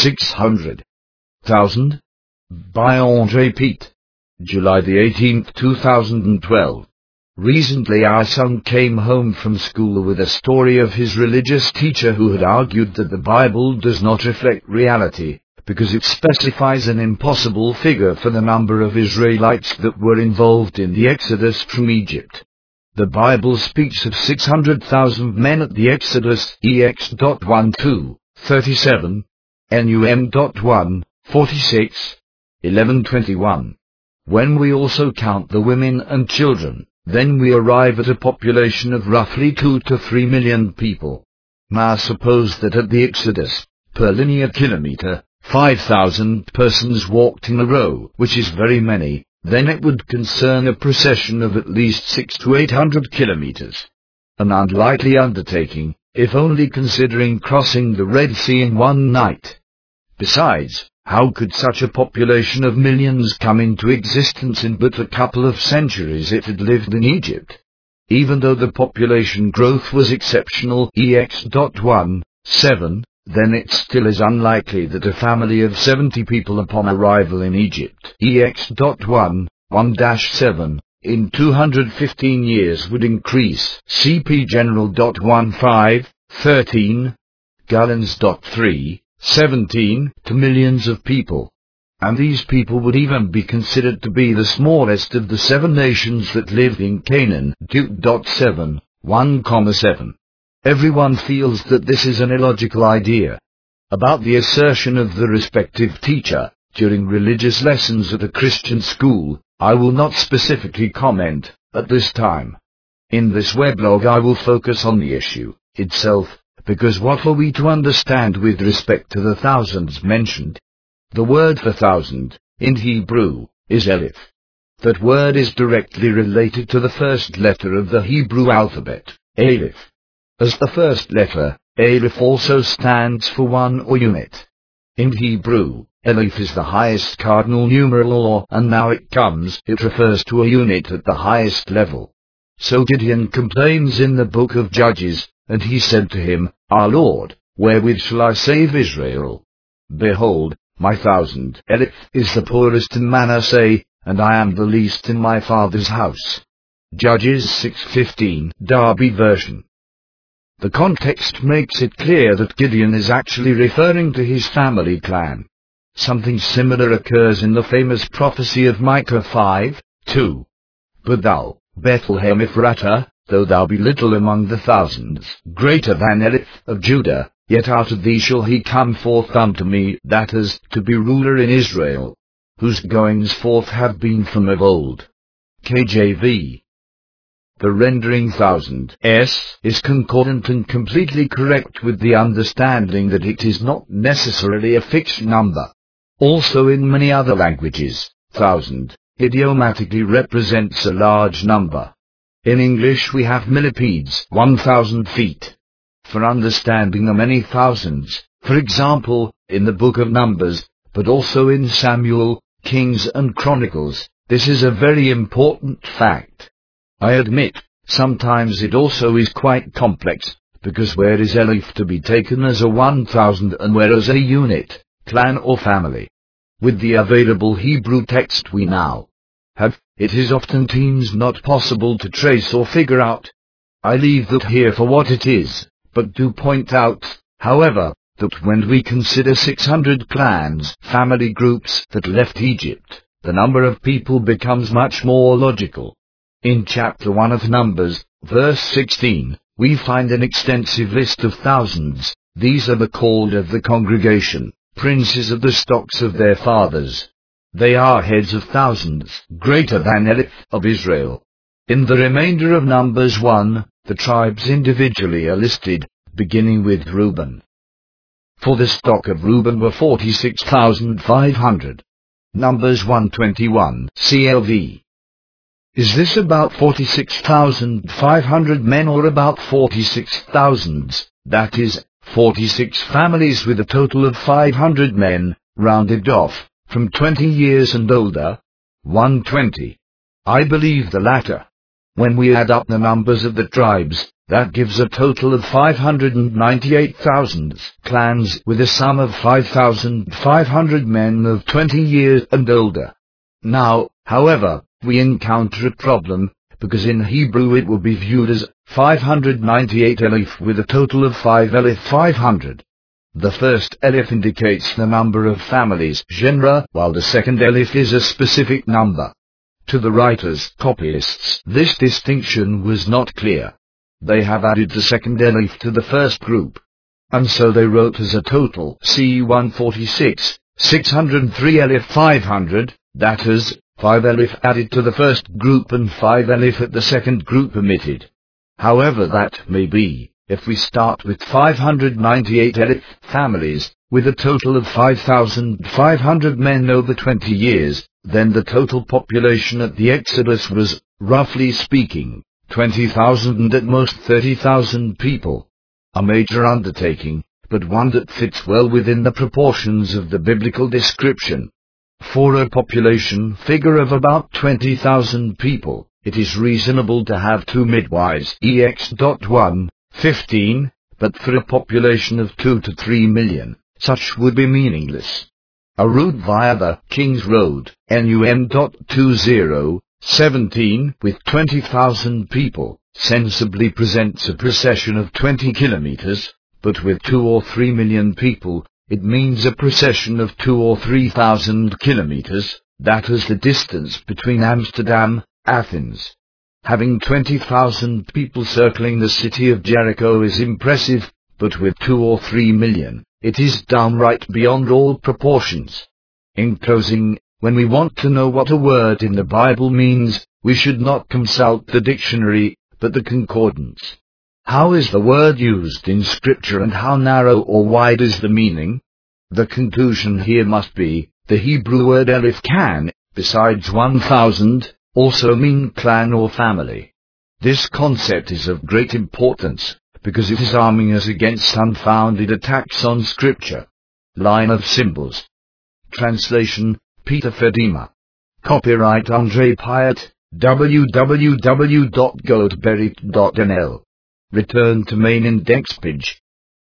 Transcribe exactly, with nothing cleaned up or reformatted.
six hundred thousand. By Andre Pete. July the eighteenth, two thousand twelve. Recently our son came home from school with a story of his religious teacher who had argued that the Bible does not reflect reality, because it specifies an impossible figure for the number of Israelites that were involved in the Exodus from Egypt. The Bible speaks of six hundred thousand men at the Exodus, Ex one two, thirty-seven, Num one, forty-six, eleven twenty-one. When we also count the women and children, then we arrive at a population of roughly two to three million people. Now suppose that at the Exodus, per linear kilometer, five thousand persons walked in a row, which is very many, then it would concern a procession of at least six to eight hundred kilometers. An unlikely undertaking, if only considering crossing the Red Sea in one night. Besides, how could such a population of millions come into existence in but a couple of centuries if it lived in Egypt? Even though the population growth was exceptional, Ex one, seven, then it still is unlikely that a family of seventy people upon arrival in Egypt, Ex one, one seven, in two hundred fifteen years would increase, C P General one five, thirteen, Gallons three, seventeen, to millions of people. And these people would even be considered to be the smallest of the seven nations that lived in Canaan, Duke seven, one seven. Everyone feels that this is an illogical idea. About the assertion of the respective teacher, during religious lessons at a Christian school, I will not specifically comment, at this time. In this weblog I will focus on the issue itself, because what are we to understand with respect to the thousands mentioned? The word for thousand, in Hebrew, is Elif. That word is directly related to the first letter of the Hebrew alphabet, Aleph. As the first letter, Aleph also stands for one or unit. In Hebrew, Aleph is the highest cardinal numeral or, and now it comes, it refers to a unit at the highest level. So Gideon complains in the book of Judges, and he said to him, Our Lord, wherewith shall I save Israel? Behold, my thousand Aleph is the poorest in Manasseh, and I am the least in my father's house. Judges six fifteen, Darby version. The context makes it clear that Gideon is actually referring to his family clan. Something similar occurs in the famous prophecy of Micah five, two. But thou, Bethlehem Ephratah, though thou be little among the thousands, greater than Eleph of Judah, yet out of thee shall he come forth unto me, that is, to be ruler in Israel, whose goings forth have been from of old. K J V. The rendering thousand s is concordant and completely correct with the understanding that it is not necessarily a fixed number. Also in many other languages, thousand idiomatically represents a large number. In English we have millipedes, one thousand feet. For understanding the many thousands, for example, in the book of Numbers, but also in Samuel, Kings and Chronicles, this is a very important fact. I admit, sometimes it also is quite complex, because where is Aleph to be taken as a one thousand and where as a unit, clan or family? With the available Hebrew text we now have, it is oftentimes not possible to trace or figure out. I leave that here for what it is, but do point out, however, that when we consider six hundred clans, family groups, that left Egypt, the number of people becomes much more logical. In chapter one of Numbers, verse sixteen, we find an extensive list of thousands. These are the called of the congregation, princes of the stocks of their fathers. They are heads of thousands, greater than Aleph of Israel. In the remainder of Numbers one, the tribes individually are listed, beginning with Reuben. For the stock of Reuben were forty-six thousand five hundred. Numbers one twenty-one, C L V. Is this about forty-six thousand five hundred men or about forty-six thousands, that is, forty-six families with a total of five hundred men, rounded off, from twenty years and older? one twenty. I believe the latter. When we add up the numbers of the tribes, That gives a total of five hundred ninety-eight thousand clans with a sum of five thousand five hundred men of twenty years and older. Now, however, we encounter a problem, because in Hebrew it will be viewed as five hundred ninety-eight Elif with a total of five Elif five hundred. The first Elif indicates the number of families, genre, while the second Elif is a specific number. To the writers, copyists, this distinction was not clear. They have added the second Elif to the first group. And so they wrote as a total C one forty-six, six hundred three Elif five hundred, that is, five Elif added to the first group and five Elif at the second group omitted. However that may be, if we start with five hundred ninety-eight Elif families, with a total of five thousand five hundred men over twenty years, then the total population at the Exodus was, roughly speaking, twenty thousand and at most thirty thousand people. A major undertaking, but one that fits well within the proportions of the biblical description. For a population figure of about twenty thousand people, it is reasonable to have two midwives, ex one, fifteen, but for a population of two to three million, such would be meaningless. A route via the King's Road, N U M twenty, seventeen, with twenty thousand people, sensibly presents a procession of twenty kilometers, but with two or three million people, it means a procession of two or three thousand kilometers, that is the distance between Amsterdam, Athens. Having twenty thousand people circling the city of Jericho is impressive, but with two or three million, it is downright beyond all proportions. In closing, when we want to know what a word in the Bible means, we should not consult the dictionary, but the concordance. How is the word used in Scripture and how narrow or wide is the meaning? The conclusion here must be, the Hebrew word Elif can, besides one thousand, also mean clan or family. This concept is of great importance, because it is arming us against unfounded attacks on Scripture. Line of Symbols. Translation, Peter Fedima. Copyright André Pyatt, w w w dot godberit dot n l. Return to main index page.